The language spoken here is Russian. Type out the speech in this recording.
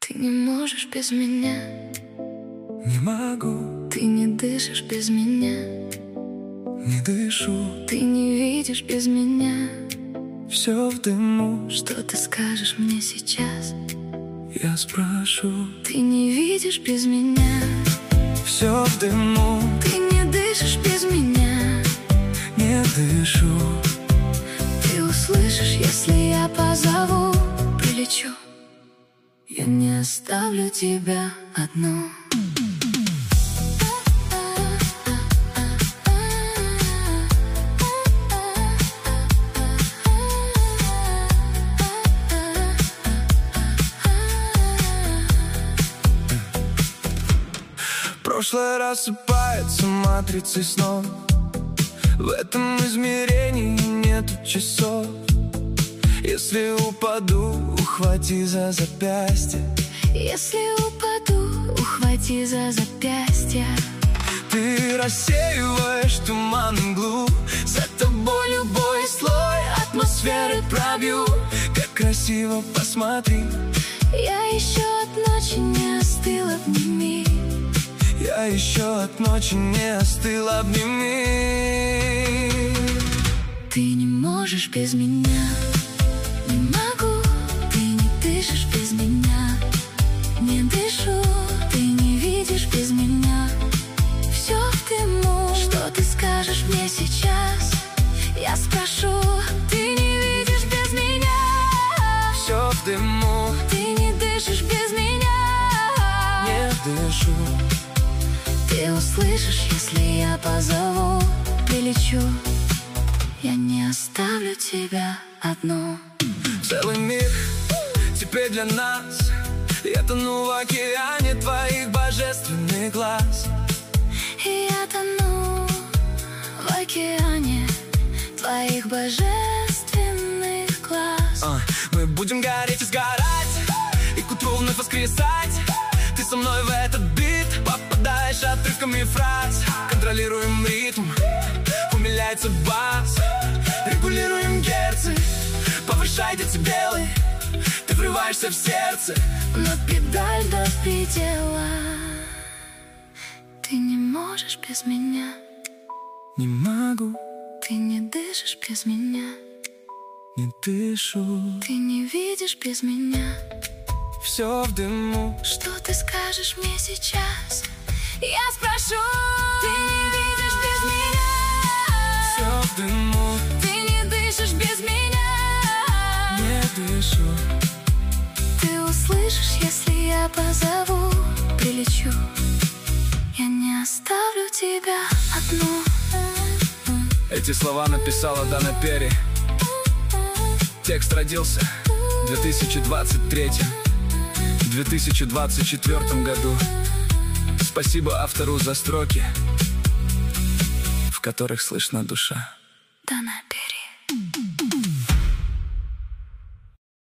Ты не можешь без меня. Не могу. Ты не дышишь без меня. Не дышу. Ты не видишь без меня. Все в дыму. Что ты скажешь мне сейчас? Я спрошу. Ты не видишь без меня. Все в дыму. Ты не дышишь без меня. Не дышу. Ты услышишь, если я позову. Прилечу. Я не оставлю тебя одну. Прошлое рассыпается матрицей снов. В этом измерении нету часов. Если упаду, ухвати за запястье. Если упаду, ухвати за запястье. Ты рассеиваешь туман и мглу. За тобой любой слой атмосферы пробью. Как красиво, посмотри. Я еще от ночи не остыл, обними. Я еще от ночи не остыл, обними. Ты не можешь без меня. Не могу. Ты не дышишь без меня. Не дышу. Ты не видишь без меня. Все в дыму. Что ты скажешь мне сейчас? Я спрошу. Ты не видишь без меня. Все в дыму. Ты не дышишь без меня. Не дышу. Ты услышишь, если я позову. Прилечу. Я не оставлю тебя одну. Целый мир теперь для нас. Я тону в океане твоих божественных глаз. И я тону в океане твоих божественных глаз. Мы будем гореть и сгорать, и к утру вновь воскресать. Ты со мной в этот бит попадаешь отрывками фраз. Контролируем ритм, умиляется бас. Регулируем герцы, повышай децибелы. Ты врываешься в сердце, но педаль до предела. Ты не можешь без меня. Не могу. Ты не дышишь без меня. Не дышу. Ты не видишь без меня. Все в дыму. Что ты скажешь мне сейчас? Я спрошу. Ты не видишь без меня. Все в дыму. Ты не дышишь без меня. Не дышу. Ты услышишь, если я позову. Прилечу. Я не оставлю тебя одну. Эти слова написала Дана Перри. Текст родился в 2023-2024 году. Спасибо автору за строки, в которых слышна душа. Дана Перри.